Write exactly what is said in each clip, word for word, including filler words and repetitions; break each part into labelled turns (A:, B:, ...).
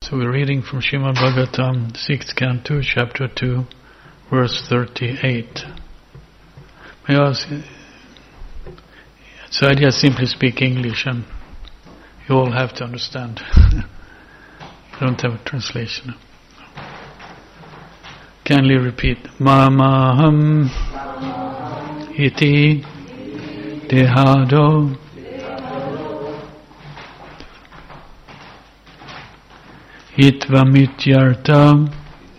A: So we're reading from Srimad Bhagavatam, sixth Canto, chapter two, verse thirty-eight. May I ask, so I just simply speak English and you all have to understand. You don't have a translation. Kindly repeat. Mamaham iti dehado Hitvamityarta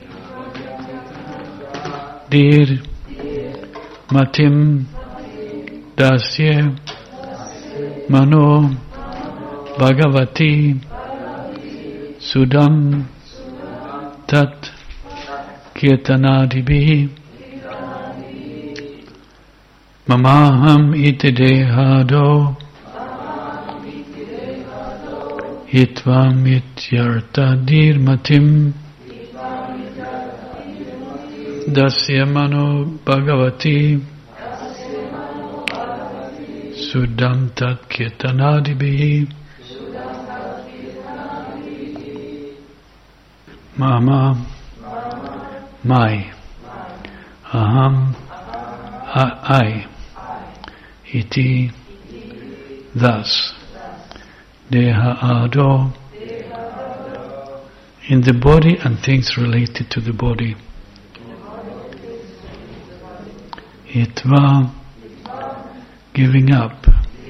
A: dir matim dasya mano bhagavati sudam tat kirtanadibihi mamaham iti dehado Hitvamityarta dirmatim dasya mano bhagavati sudantat kirtanadibihi mama my aham I iti thus Deha ado, in the body and things related to the body. Hitva, giving up.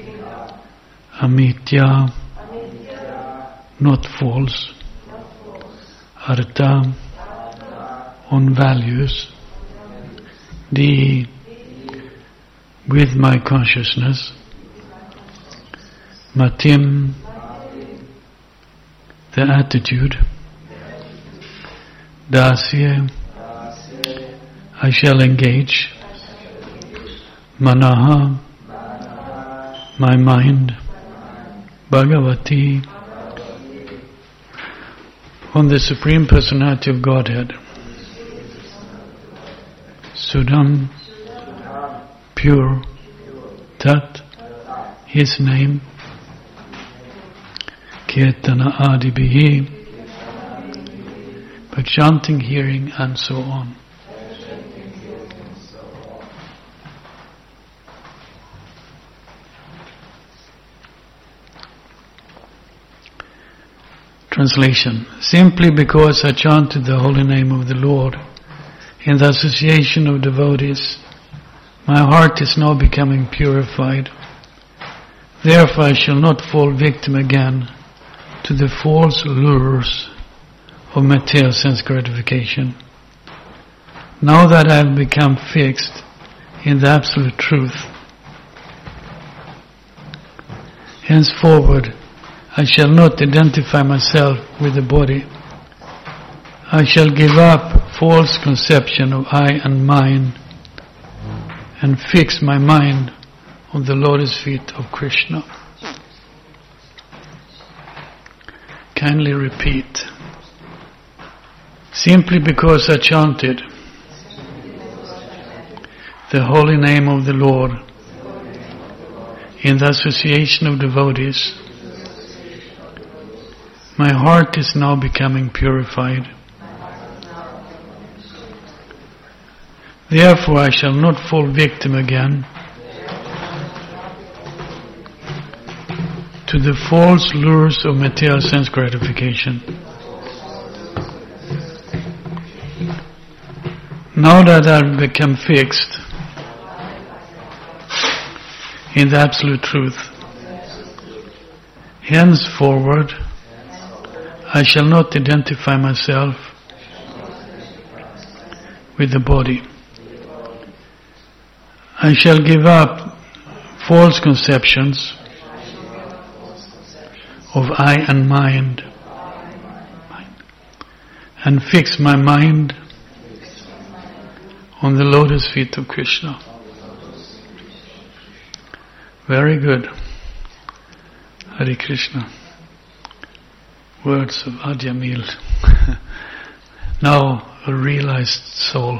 A: Amitya, not false. Artha, on values. Di, with my consciousness. Matim, the attitude. Dasya, I shall engage. Manaha, my mind. Bhagavati, on the Supreme Personality of Godhead. Sudam, pure. Tat, his name. Kirtana adibihi, by chanting, hearing, and so on. Translation. Simply because I chanted the holy name of the Lord in the association of devotees, my heart is now becoming purified. Therefore I shall not fall victim again to the false lures of material sense gratification. Now that I have become fixed in the absolute truth, henceforward I shall not identify myself with the body. I shall give up false conception of I and mine and fix my mind on the lotus feet of Krishna. Kindly repeat. Simply because I chanted the holy name of the Lord in the association of devotees, my heart is now becoming purified. Therefore I shall not fall victim again to the false lures of material sense gratification. Now that I've become fixed in the absolute truth, henceforward I shall not identify myself with the body. I shall give up false conceptions of I and mind and fix my mind on the lotus feet of Krishna. Very good. Hare Krishna. Words of Adyamil. Now a realized soul.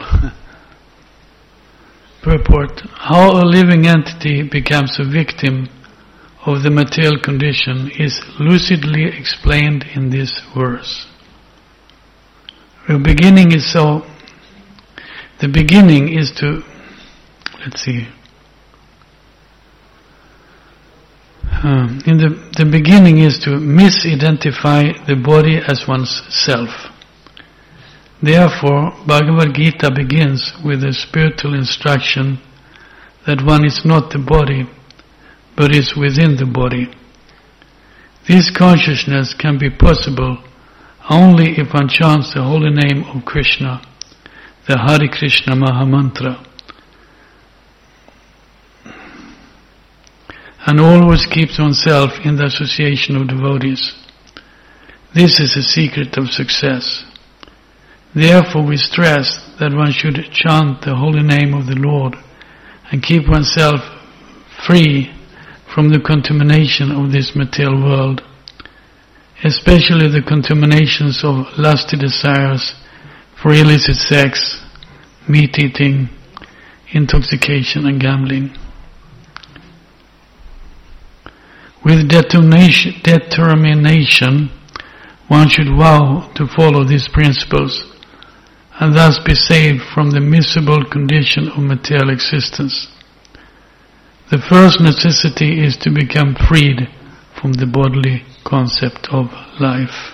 A: Purport. How a living entity becomes a victim of the material condition is lucidly explained in this verse. The beginning is so, the beginning is to, let's see, um, in the, the beginning is to misidentify the body as one's self. Therefore, Bhagavad Gita begins with a spiritual instruction that one is not the body, but is within the body. This consciousness can be possible only if one chants the holy name of Krishna, the Hare Krishna Mahamantra, and always keeps oneself in the association of devotees. This is the secret of success. Therefore we stress that one should chant the holy name of the Lord and keep oneself free from the contamination of this material world, especially the contaminations of lusty desires for illicit sex, meat eating, intoxication and gambling. With determination, determination, one should vow to follow these principles and thus be saved from the miserable condition of material existence. The first necessity is to become freed from the bodily concept of life.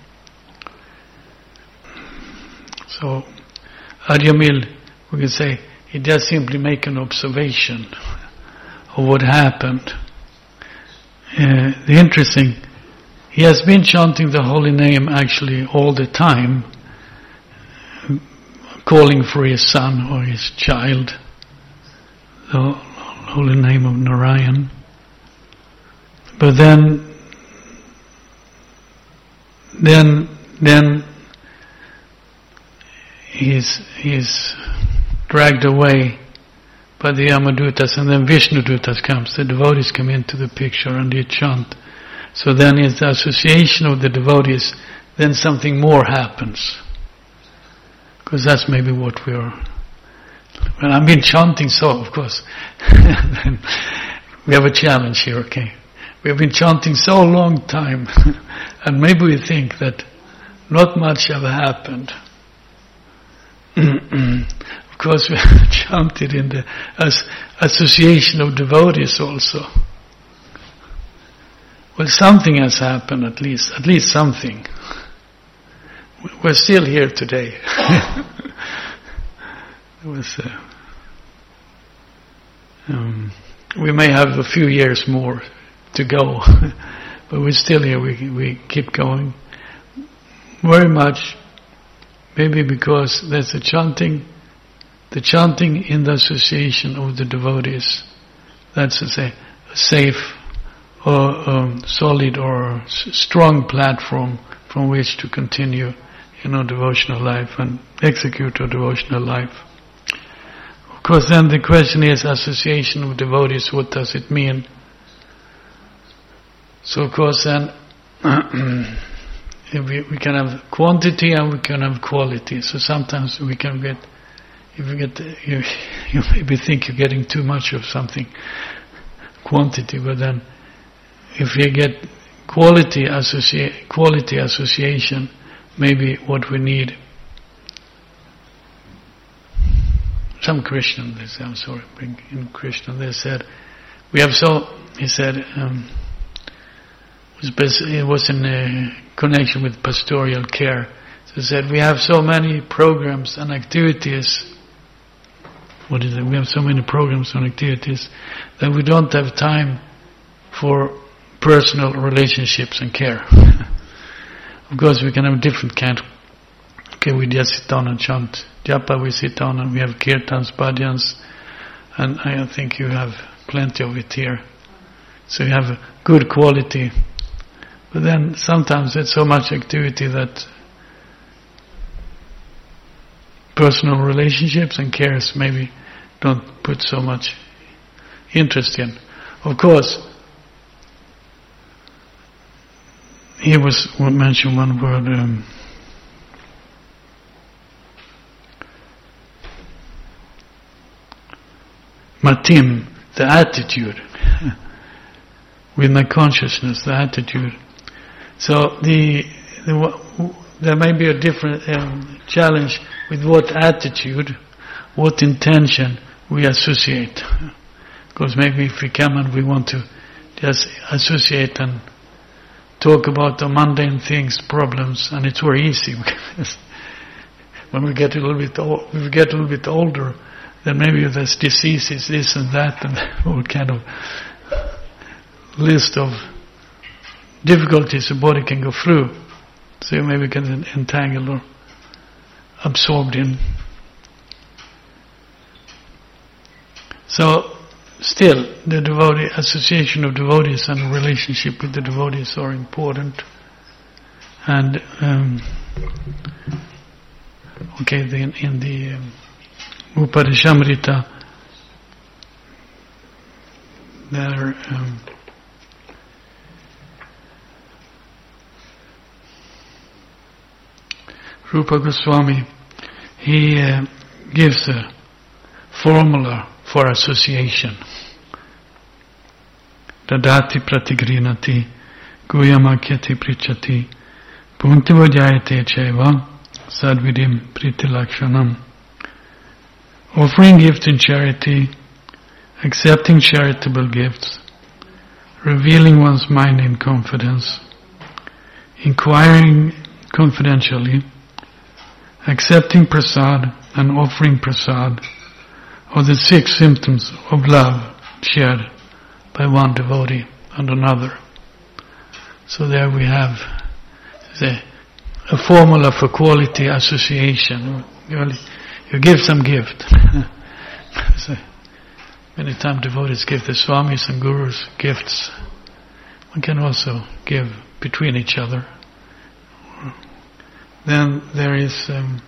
A: So, Aryamil, we can say, he does simply make an observation of what happened. Uh, the interesting, he has been chanting the holy name actually all the time, calling for his son or his child, the holy name of Narayan. But then, then, then he's he's dragged away by the Yamadutas, and then Vishnudutas comes. The devotees come into the picture and they chant. So then, in the association of the devotees, then something more happens. Because that's maybe what we are. Well, I've been chanting so, of course. We have a challenge here, okay? We have been chanting so long time, and maybe we think that not much have happened. Of course, we have chanted in the as, association of devotees also. Well, something has happened at least, at least something. We're still here today. It was, uh, um, we may have a few years more to go, but we're still here. We we keep going. Very much, maybe because there's a chanting, the chanting in the association of the devotees. That's to say, a safe or um, solid or s- strong platform from which to continue in our devotional life and execute our devotional life. Of course, then the question is association of devotees. What does it mean? So, of course, then we, we can have quantity and we can have quality. So sometimes we can get, if you get, you, you maybe think you're getting too much of something, quantity, but then if you get quality associa- quality association, maybe what we need. Some Christian, they said, I'm sorry, bring in Christian, they said, we have so, he said, um, it was in a connection with pastoral care. So he said, we have so many programs and activities, what is it, we have so many programs and activities that we don't have time for personal relationships and care. Of course, we can have different kind. Okay, we just sit down and chant japa. We sit down and we have kirtans, bhajans, and I think you have plenty of it here. So you have a good quality. But then sometimes there's so much activity that personal relationships and cares maybe don't put so much interest in. Of course, he was mentioned one word, um, matim, the attitude, with my consciousness, the attitude. So the, the there may be a different um, challenge with what attitude, what intention we associate. Because maybe if we come and we want to just associate and talk about the mundane things, problems, and it's very easy. Because when we get a little bit old, we get a little bit older, then maybe there's diseases, this and that, and all kind of list of difficulties the body can go through. So maybe we can entangle or absorbed in. So still, the devotee association of devotees and the relationship with the devotees are important. And um, okay, the, in the um, Upadeshamrita, there um, Rupa Goswami, he uh, gives a formula for association. Dadati pratigrinati guyamakyati prichati puntivajayate cheva sadvidim pritilakshanam. Offering gifts in charity, accepting charitable gifts, revealing one's mind in confidence, inquiring confidentially, accepting prasad and offering prasad are the six symptoms of love shared by one devotee and another. So there we have the, a formula for quality association. You, you give some gift. So many times devotees give the swamis and gurus gifts. One can also give between each other. Then there is um,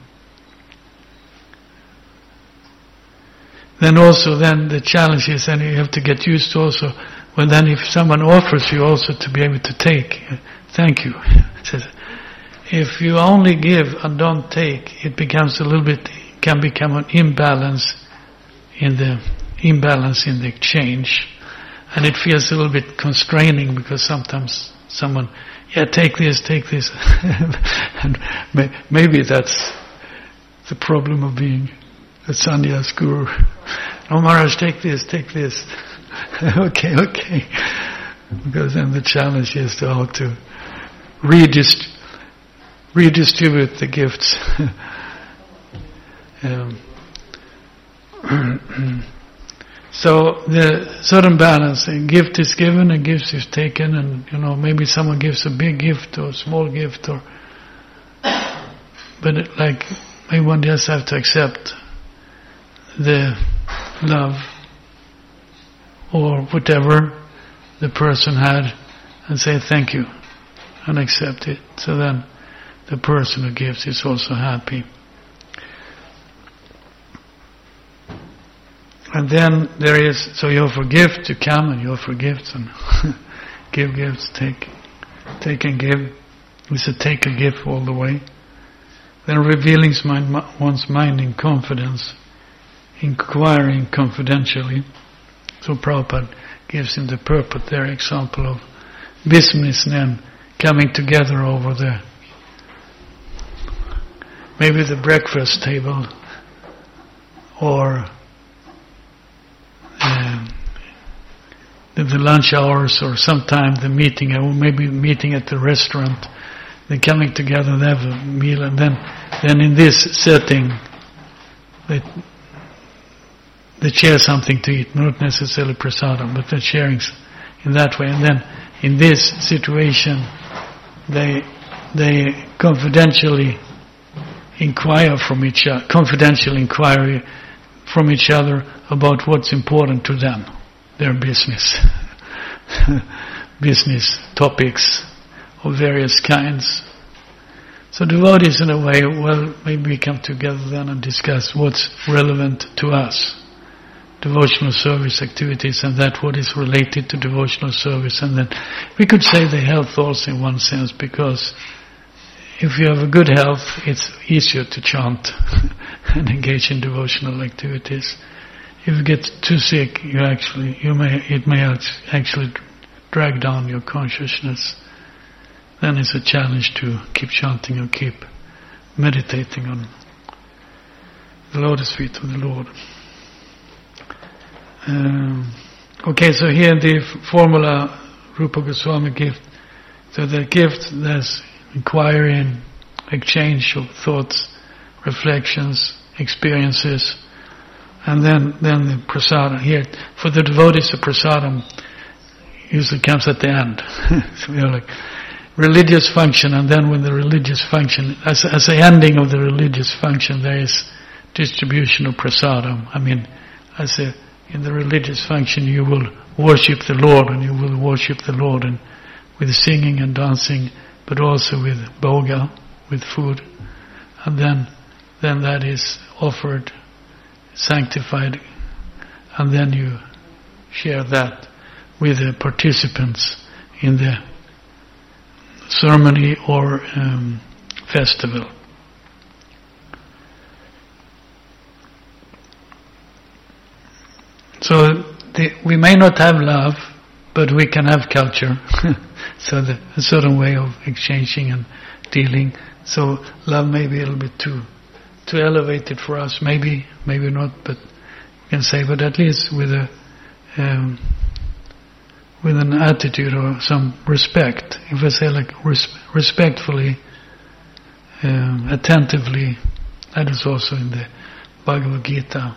A: then also then the challenge is, and you have to get used to also, well then if someone offers you also to be able to take, thank you. If you only give and don't take, it becomes a little bit, can become an imbalance in the imbalance in the exchange, and it feels a little bit constraining because sometimes someone, yeah, take this, take this. And may, maybe that's the problem of being a sannyas guru. No, Maharaj, take this, take this. okay, okay. Because then the challenge is to how to redist- redistribute the gifts. um, So the certain balance, a gift is given, a gift is taken, and you know maybe someone gives a big gift or a small gift, or but it, like maybe one just have to accept the love or whatever the person had and say thank you and accept it. So then the person who gives is also happy. And then there is, so you offer gifts, you come and you offer gifts and give gifts, take, take and give. It's a take a gift all the way. Then revealing one's mind in confidence, inquiring confidentially. So Prabhupada gives in the purport there example of businessmen coming together over the, maybe the breakfast table, or Um, the, the lunch hours, or sometime the meeting, or maybe meeting at the restaurant. They're coming together, they have a meal, and then, then in this setting, they they share something to eat, not necessarily prasadam, but they're sharing in that way. And then in this situation, they they confidentially inquire from each other, confidential inquiry from each other about what's important to them, their business, business topics of various kinds. So devotees in a way, well, maybe we come together then and discuss what's relevant to us, devotional service activities, and that what is related to devotional service. And then we could say the health also in one sense, because if you have a good health, it's easier to chant and engage in devotional activities. If you get too sick, you actually, you may, it may actually drag down your consciousness. then it's a challenge to keep chanting or keep meditating on the lotus feet of the Lord. Um, okay, so here the f- formula Rupa Goswami gift. So the gift, there's inquiry and exchange of thoughts, reflections, experiences, and then then the prasadam. Here, for the devotees, the prasadam usually comes at the end. So we are like religious function, and then when the religious function, as as the ending of the religious function, there is distribution of prasadam. I mean, as a in the religious function, you will worship the Lord, and you will worship the Lord, and with singing and dancing, but also with bhoga, with food, and then then that is offered, sanctified, and then you share that with the participants in the ceremony or um, festival. So the, we may not have love, but we can have culture. So the, a certain way of exchanging and dealing. So love may be a little bit too too elevated for us. Maybe, maybe not. But you can say, but at least with a um, with an attitude or some respect. If I say like res- respectfully, um, attentively, that is also in the Bhagavad Gita.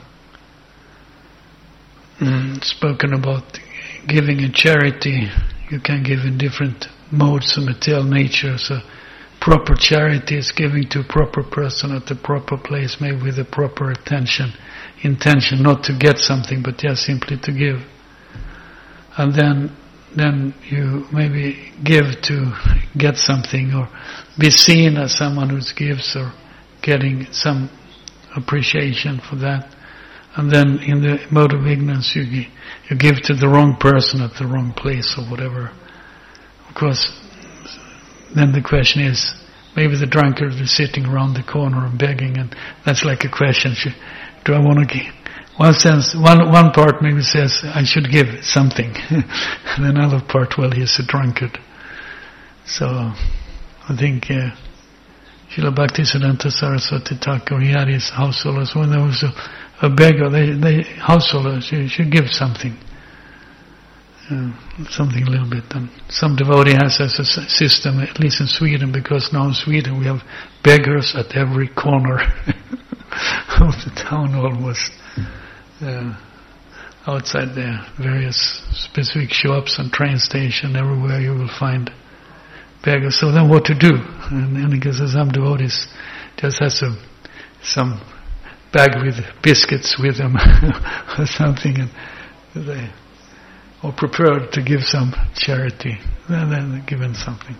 A: Mm, spoken about giving in charity. You can give in different modes of material nature. So proper charity is giving to a proper person at the proper place, maybe with the proper attention, intention, not to get something, but just simply to give. And then then you maybe give to get something, or be seen as someone who gives, or getting some appreciation for that. And then in the mode of ignorance, you you give to the wrong person at the wrong place or whatever. Of course, then the question is, maybe the drunkard is sitting around the corner and begging, and that's like a question: should, do I want to give? One sense, one one part maybe says I should give something, and another part, well, he's a drunkard. So I think uh, Srila Bhaktisiddhanta Saraswati Thakur, he had his householders when there was a A beggar, they, they householders, you should give something, uh, something a little bit. And some devotee has as a system, at least in Sweden, because now in Sweden we have beggars at every corner of the town, almost uh, outside the various specific shops and train station. Everywhere you will find beggars. So then, what to do? And, and because some devotees just has a some. bag with biscuits with them or something, and they are prepared to give some charity, and then they're given something.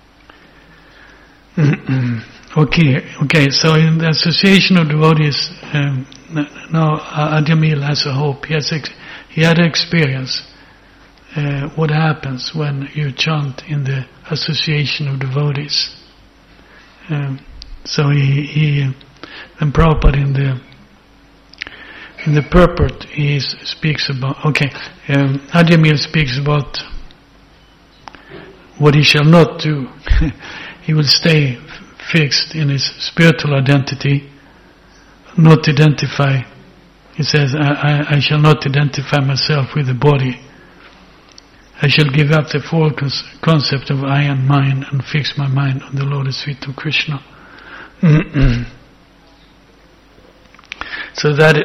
A: okay, okay. So in the association of devotees, um, now Adyamil has a hope. He has ex- he had an experience. Uh, what happens when you chant in the association of devotees? Um, so he he. And Prabhupada in the in the purport he speaks about, okay, um, Adyamil speaks about what he shall not do. He will stay f- fixed in his spiritual identity, not identify. He says, I, I, I shall not identify myself with the body. I shall give up the full cons- concept of I and mine and fix my mind on the lotus feet of Krishna. So that, it,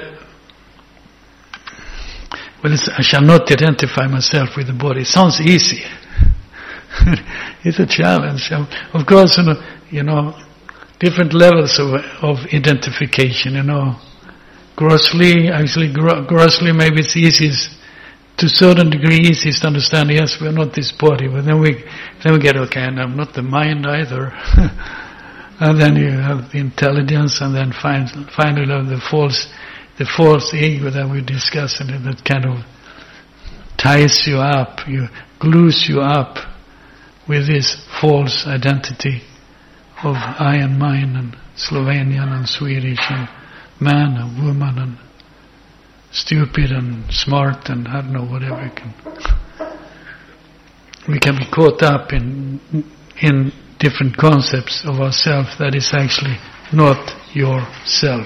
A: well, it's, I shall not identify myself with the body. It sounds easy. It's a challenge. Of course, you know, you know different levels of, of identification, you know. Grossly, actually, gro- grossly, maybe it's easiest, to a certain degree, easiest to understand, yes, we're not this body, but then we, then we get, okay, and I'm not the mind either. And then you have the intelligence, and then find, finally the false, the false ego that we discussed, and that kind of ties you up, you glues you up with this false identity of I and mine, and Slovenian and Swedish, and man and woman, and stupid and smart, and I don't know, whatever. Can, we can be caught up in in different concepts of ourself that is actually not yourself.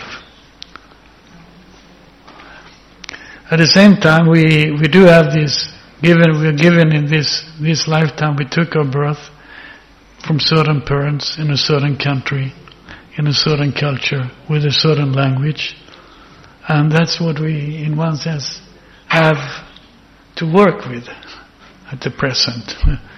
A: At the same time, we, we do have this, given, we are given in this, this lifetime, we took our birth from certain parents in a certain country, in a certain culture, with a certain language. And that's what we, in one sense, have to work with at the present.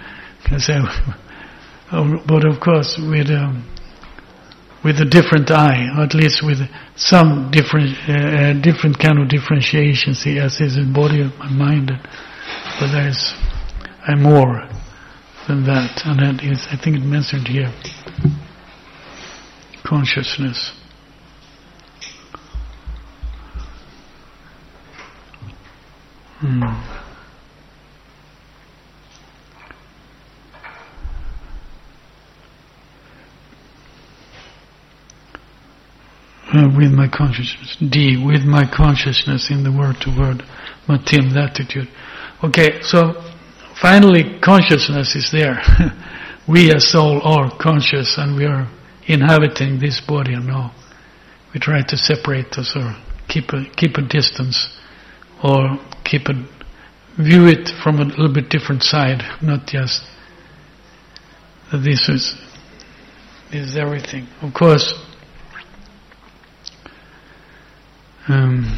A: But of course, with um, with a different eye, or at least with some different uh, different kind of differentiation, see, as is in body and mind. But there is uh, more than that, and that is, I think it mentioned here, consciousness. Hmm. Uh, with my consciousness. D, with my consciousness in the word-to-word. Matim, the attitude. Okay, so finally consciousness is there. We as soul are conscious and we are inhabiting this body, and now we try to separate us or keep a, keep a distance or keep a, view it from a little bit different side, not just that this is, is everything. Of course, Um,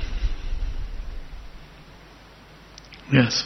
A: yes.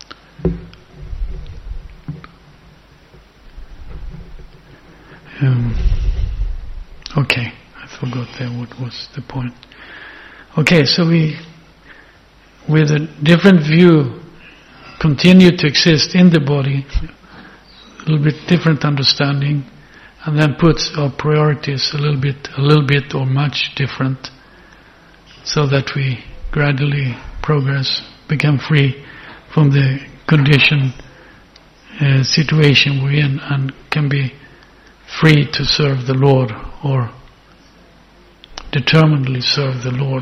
A: Um, okay, I forgot there what was the point. Okay, so we, with a different view, continue to exist in the body, a little bit different understanding, and then puts our priorities a little bit, a little bit or much different, so that we gradually progress, become free from the condition, uh, situation we're in, and can be free to serve the Lord, or determinedly serve the Lord.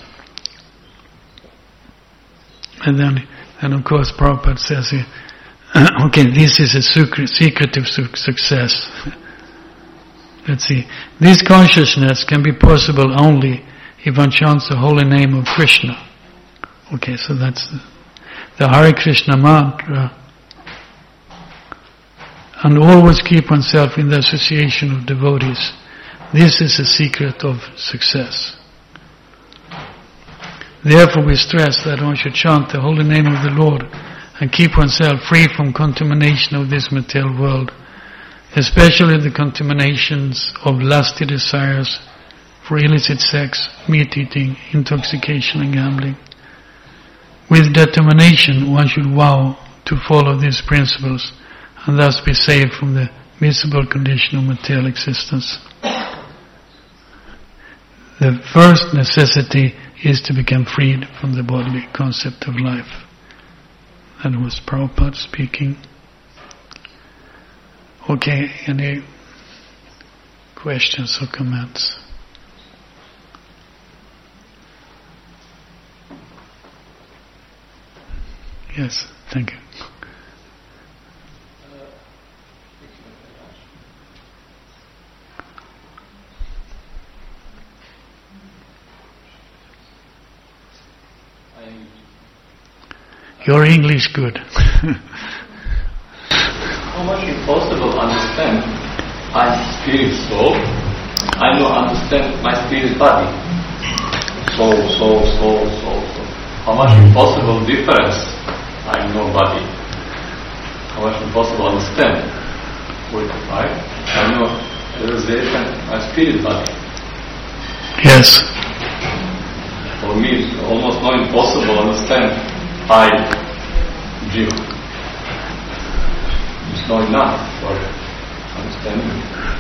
A: And then, and of course Prabhupada says here, okay, this is a secret, secretive su- success. Let's see. This consciousness can be possible only if one chants the holy name of Krishna. Okay, so that's the, the Hare Krishna mantra. And always keep oneself in the association of devotees. This is the secret of success. Therefore we stress that one should chant the holy name of the Lord and keep oneself free from contamination of this material world, especially the contaminations of lusty desires for illicit sex, meat eating, intoxication and gambling. With determination one should vow to follow these principles and thus be saved from the miserable condition of material existence. The first necessity is to become freed from the bodily concept of life. That was Prabhupada speaking. Okay, any questions or comments? Yes, thank you. Your English good.
B: How much impossible understand I'm spirit soul. I don't understand my spirit body. Soul, soul, soul, soul, soul. How much impossible difference I know body. How much impossible understand. With right? I know realization my spirit body.
A: Yes.
B: For me it's almost not impossible understand I Jiva. It's not enough for understanding.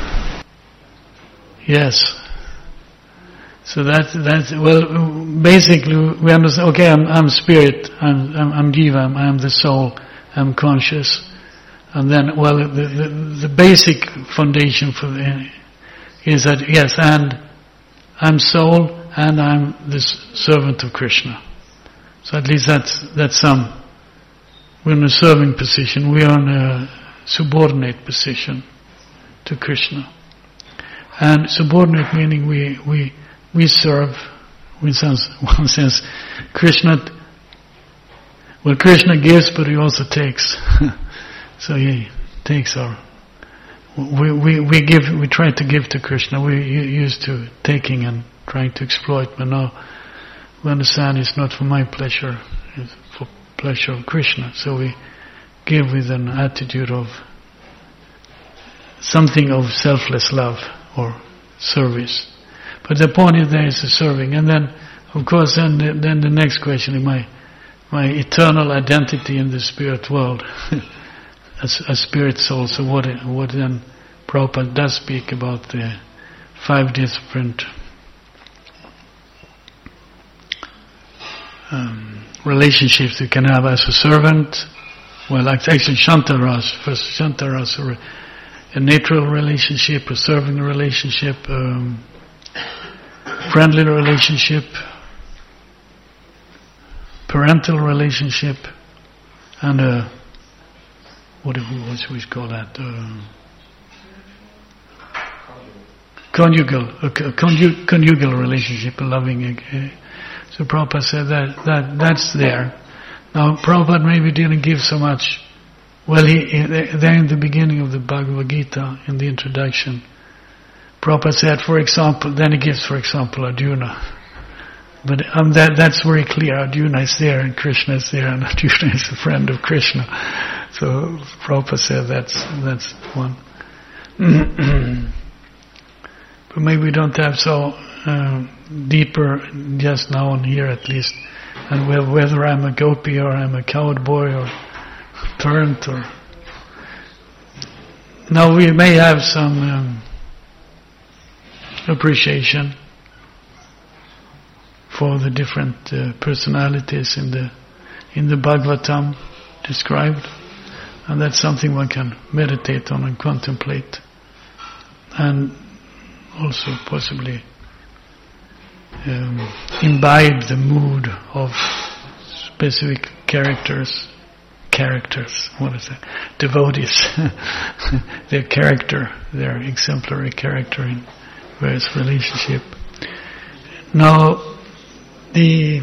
A: Yes. So that that's well. Basically, we understand. Okay, I'm I'm spirit. I'm I'm, I'm jiva. I'm, I'm the soul. I'm conscious. And then, well, the the, the basic foundation for the, is that yes, and I'm soul, and I'm the servant of Krishna. So at least that's that's some. We're in a serving position. We are in a subordinate position to Krishna. And subordinate meaning we we we serve, in one sense, Krishna. Well, Krishna gives, but he also takes. So he takes our. We we we give. We try to give to Krishna. We used to taking and trying to exploit, but now we understand it's not for my pleasure; it's for pleasure of Krishna. So we give with an attitude of something of selfless love or service. But the point is there is a serving, and then, of course, then the, then the next question is my my eternal identity in the spirit world, as a spirit soul. So what what then Prabhupada does speak about the five different um, relationships you can have as a servant. Well, actually, Shantaras, first Shantaras, or a natural relationship, a serving relationship, um, friendly relationship, parental relationship, and a, what do we, what should we call that? Uh, conjugal, a, a conju, conjugal relationship, a loving. Uh, so Prabhupada said that, that that's there. Now Prabhupada maybe didn't give so much. Well, he, he there in the beginning of the Bhagavad Gita, in the introduction, Prabhupada said, for example, then he gives, for example, Arjuna. But um, that that's very clear. Arjuna is there and Krishna is there, and Arjuna is a friend of Krishna. So Prabhupada said that's that's one. But maybe we don't have so uh, deeper just now and here at least. And whether I'm a gopi or I'm a cowboy or parent or... Now we may have some um, appreciation for the different uh, personalities in the in the Bhagavatam described, and that's something one can meditate on and contemplate, and also possibly um, imbibe the mood of specific characters. Characters, what is that? Devotees, their character, their exemplary character in various relationship. Now, the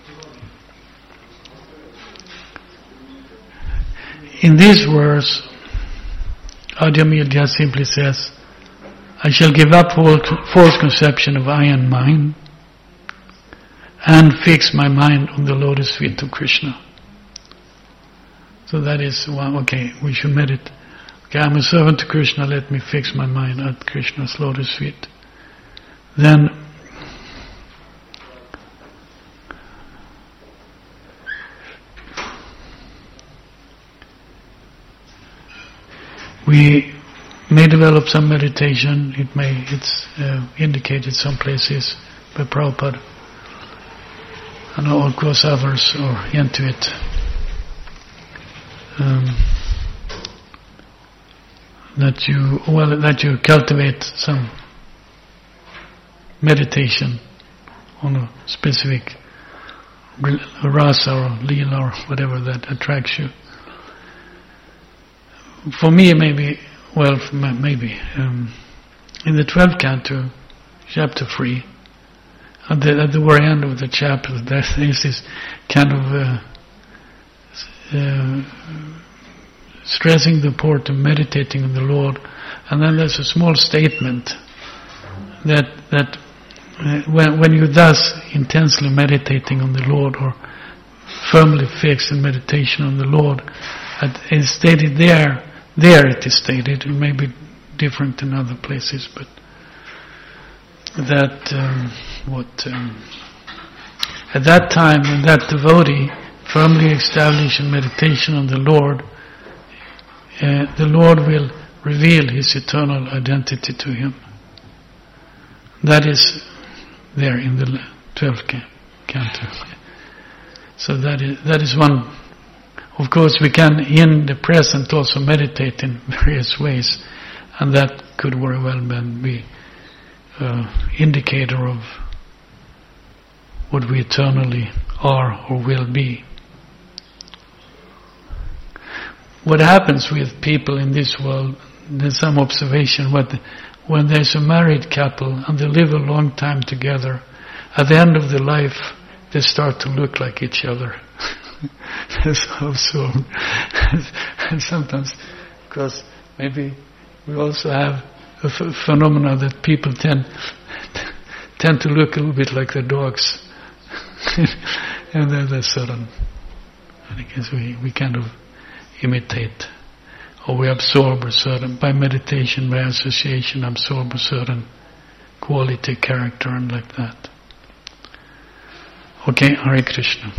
A: in this verse, Adhyamilya simply says, "I shall give up all false conception of I and mine, and fix my mind on the lotus feet of Krishna." So that is one. Okay, we should meditate. Okay, I'm a servant to Krishna. Let me fix my mind at Krishna's lotus feet. Then. We may develop some meditation. It may, it's uh, indicated some places by Prabhupada. And of course others are into it. Um, that you, well, that you cultivate some meditation on a specific rasa or lila or whatever that attracts you. For me, maybe, well, maybe, um, in the twelfth canto, chapter three, at the, at the very end of the chapter, there is this kind of uh, uh, stressing the port of meditating on the Lord, and then there's a small statement that that uh, when when you thus intensely meditating on the Lord, or firmly fixed in meditation on the Lord, it's stated there. There it is stated. It may be different in other places, but that um, what um, at that time when that devotee firmly established in meditation on the Lord, uh, the Lord will reveal His eternal identity to him. That is there in the twelfth canto. So that is that is one. Of course, we can, in the present, also meditate in various ways, and that could very well be an indicator of what we eternally are or will be. what happens with people in this world, there's some observation, what, when there's a married couple and they live a long time together, at the end of their life, they start to look like each other. That's absurd. And sometimes, because maybe we also have a ph- phenomena that people tend tend to look a little bit like their dogs. And then there's certain, I guess we, we kind of imitate, or we absorb a certain, by meditation, by association, absorb a certain quality, character, and like that. Okay, Hare Krishna.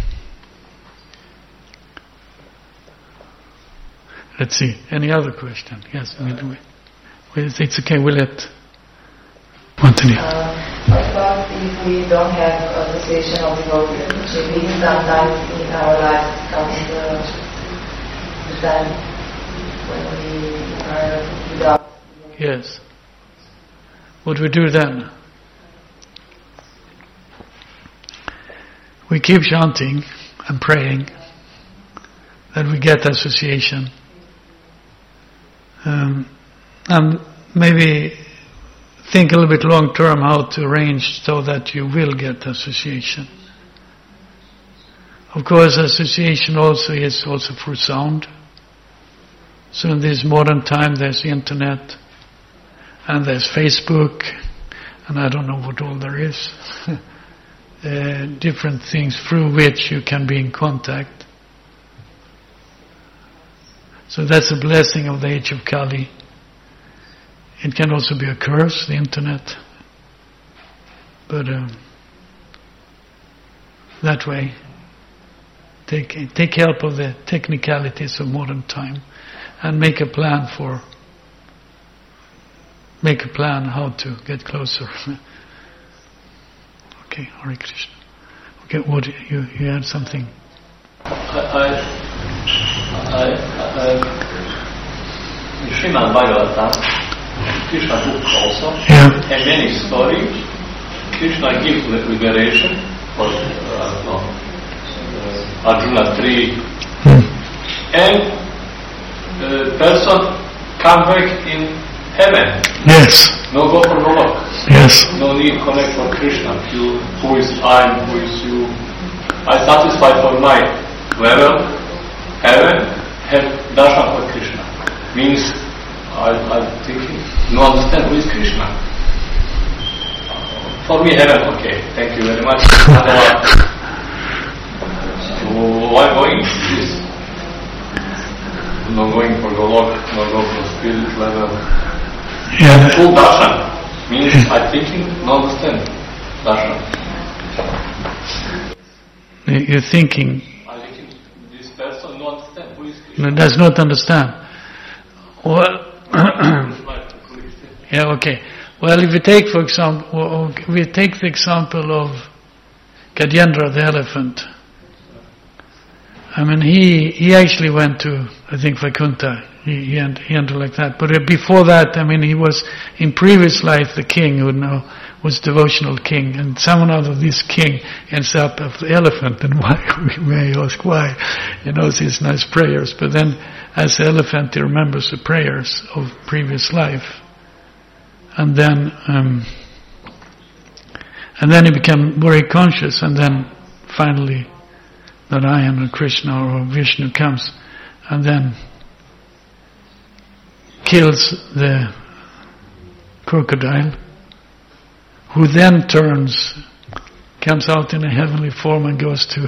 A: Let's see. Any other question? Yes, we do. It's okay. We'll let continue.
C: Uh, what about if we don't have association of devotees? Maybe sometimes in our life comes uh, the time when we are without.
A: Yes. What we do then? We keep chanting and praying that we get association. Um, and maybe think a little bit long term how to arrange so that you will get association. Of course, association also is also for sound. So in this modern time there's the internet and there's Facebook and I don't know what all there is. uh, different things through which you can be in contact. So that's a blessing of the age of Kali. It can also be a curse, the internet. But um, that way, take take help of the technicalities of modern time and make a plan for, make a plan how to get closer. Okay, Hare Krishna. Okay, what, you, you had something?
B: I, I, I, in Srimad Bhagavatam, Krishna book also,
A: yeah.
B: and many stories, Krishna gives liberation for uh, no, uh, Arjuna tree,
A: Hmm.
B: and the person come back in heaven.
A: Yes,
B: No go for Golok.
A: yes.
B: No need connect for Krishna. You, who is I, who is you? I satisfied for my level, heaven, have darshan for Krishna. Means I, I'm thinking, no understand who is Krishna. For me, heaven, okay. Thank you very much. So why going this? No going for Golok, no go for spirit level.
A: Yeah.
B: Full darshan means I thinking, no understand darshan.
A: You're thinking,
B: I thinking this person no understand who is Krishna.
A: no, does not understand. Well, yeah, okay. Well, if we take, for example, we take the example of Gajendra the elephant. I mean, he he actually went to, I think, Vaikuntha. He, he, entered, he entered like that. But before that, I mean, he was, in previous life, the king who now was devotional king. And someone out of this king ends up as the elephant. And why, we may ask why. He knows his nice prayers. But then, as the elephant, he remembers the prayers of previous life. And then, um, and then he became very conscious. And then, finally, Narayan or Krishna or Vishnu comes. And then kills the crocodile, who then turns, comes out in a heavenly form and goes to,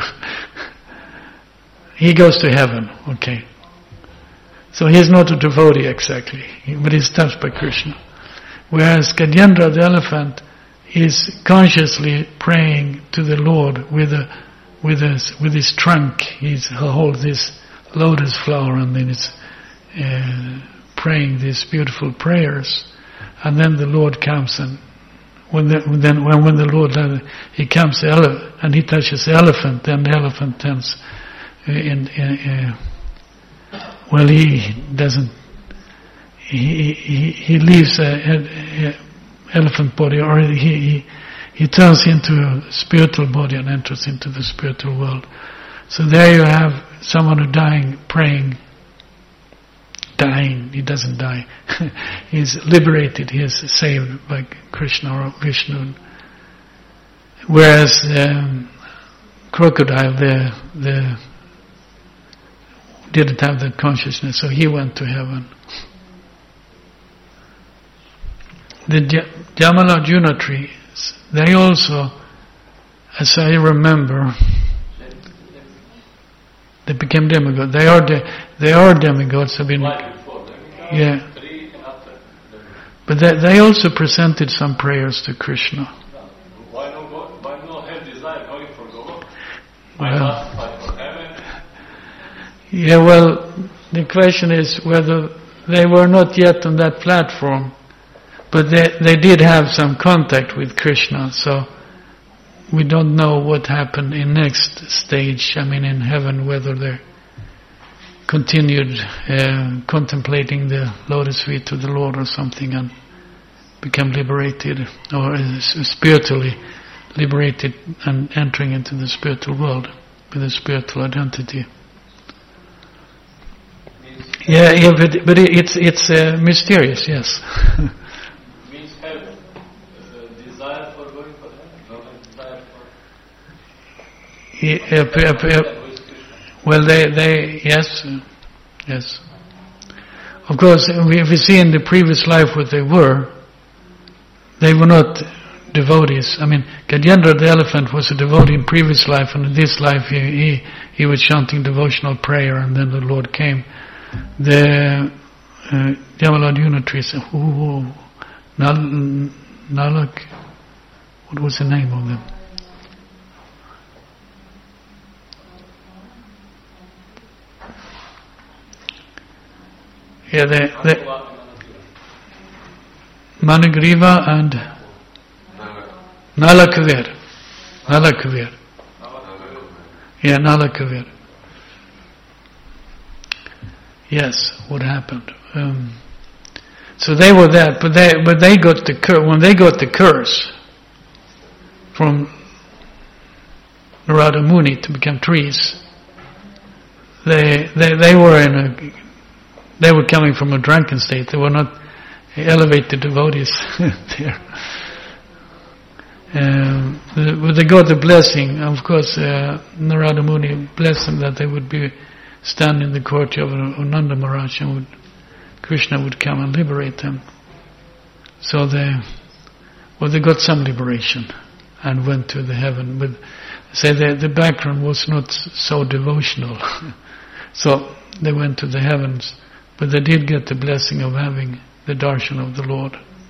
A: he goes to heaven, okay. So he's not a devotee exactly, but he's touched by Krishna. Whereas Gajendra the elephant is consciously praying to the Lord with a, with his, with his trunk. He's, he'll hold this lotus flower and then it's, uh, praying these beautiful prayers, and then the Lord comes, and when the, then when, when the Lord he comes the ele- and he touches the elephant, then the elephant turns uh, in, uh, uh, well he doesn't he he, he leaves a, a, a elephant body, or he, he he turns into a spiritual body and enters into the spiritual world. So there you have someone who dying praying dying. He doesn't die. He's liberated. He is saved by Krishna or Vishnu. Whereas um, crocodile, the the didn't have that consciousness, so he went to heaven. The Jamalajuna trees, they also, as I remember, they became demigods. They are de- they are demigods. Have been, yeah. But they, they also presented some prayers to Krishna.
B: Why no God? Why no have desire going for God? Why
A: Well,
B: not fight for heaven?
A: Yeah, well, the question is whether they were not yet on that platform, but they they did have some contact with Krishna. So we don't know what happened in next stage. I mean, in heaven, whether they continued uh, contemplating the lotus feet of the Lord or something and become liberated, or uh, spiritually liberated and entering into the spiritual world with a spiritual identity. Yeah, yeah, but, but it, it's it's uh, mysterious. Yes.
B: Means have uh, desire for going for heaven, no desire for.
A: Yeah, uh, p- uh, p- uh, well, they they yes, uh, yes. Of course, we, if we see in the previous life what they were, they were not devotees. I mean, Gajendra the elephant was a devotee in previous life, and in this life he he, he was chanting devotional prayer, and then the Lord came. The uh, Jamalajuna trees, ooh, Nal, Nalak, what was the name of them? Yeah, the, the Manigriva and Nalakavir. Nalakavir. Yeah, Nalakavir. Yes, what happened? Um, so they were that, but they but they got the cur- when they got the curse from Narada Muni to become trees. They they they were in a they were coming from a drunken state. They were not elevated devotees there. Um, but they got the blessing. Of course, uh, Narada Muni blessed them that they would be stand in the courtyard of Nanda Maharaj, and would, Krishna would come and liberate them. So they, well, they got some liberation and went to the heaven. But say the the background was not so devotional, so they went to the heavens. But they did get the blessing of having the darshan of the Lord.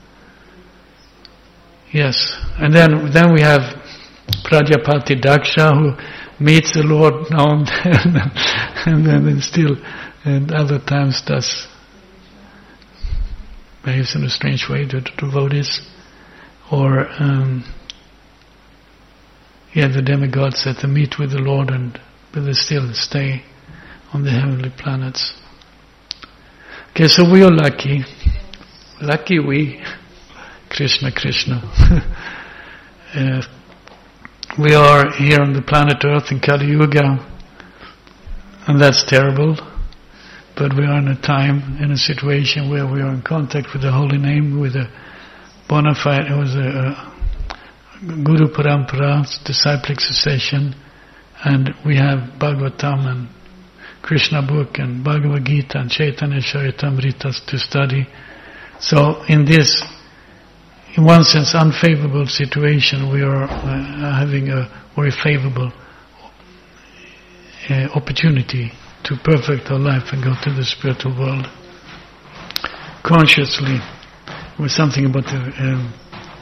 A: Yes, and then then we have Prajapati Daksha, who meets the Lord now and then, and then still, and other times does behaves in a strange way to the devotees, or um, yeah, the demigods that they meet with the Lord, and but they still stay on the heavenly planets. Okay, so we are lucky, lucky we, Krishna, Krishna. uh, We are here on the planet Earth in Kali Yuga, and that's terrible. But we are in a time, in a situation where we are in contact with the holy name, with a bona fide, it was a, a Guru Parampara, disciplic succession, and we have Bhagavatam and Krishna book and Bhagavad Gita and Chaitanya Charitamrita to study. So in this, in one sense, unfavorable situation, we are uh, having a very favorable uh, opportunity to perfect our life and go to the spiritual world consciously, with something about the um,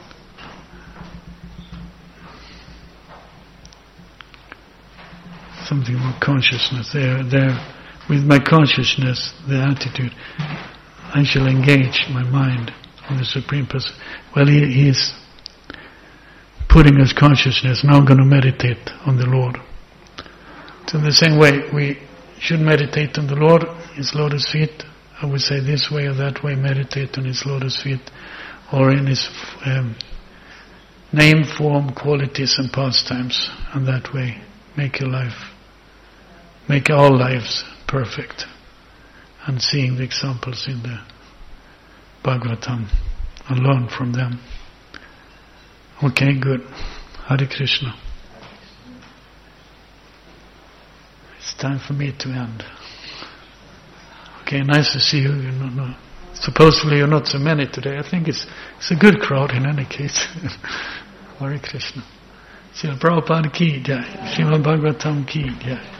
A: something about consciousness. There, there, with my consciousness, the attitude, I shall engage my mind on the Supreme Person. Well, he, he's putting his consciousness, now I'm going to meditate on the Lord. So in the same way, we should meditate on the Lord, His lotus feet. I would say this way or that way, meditate on His lotus feet, or in His um, name, form, qualities and pastimes, and that way make your life, make our lives perfect. and seeing the examples in the Bhagavatam and learn from them. Okay, good. Hare Krishna. It's time for me to end. Okay, nice to see you. You're not, not, supposedly you're not so many today. I think it's it's a good crowd in any case. Hare Krishna. Srila Prabhupada ki jai. Srimad Bhagavatam ki jai.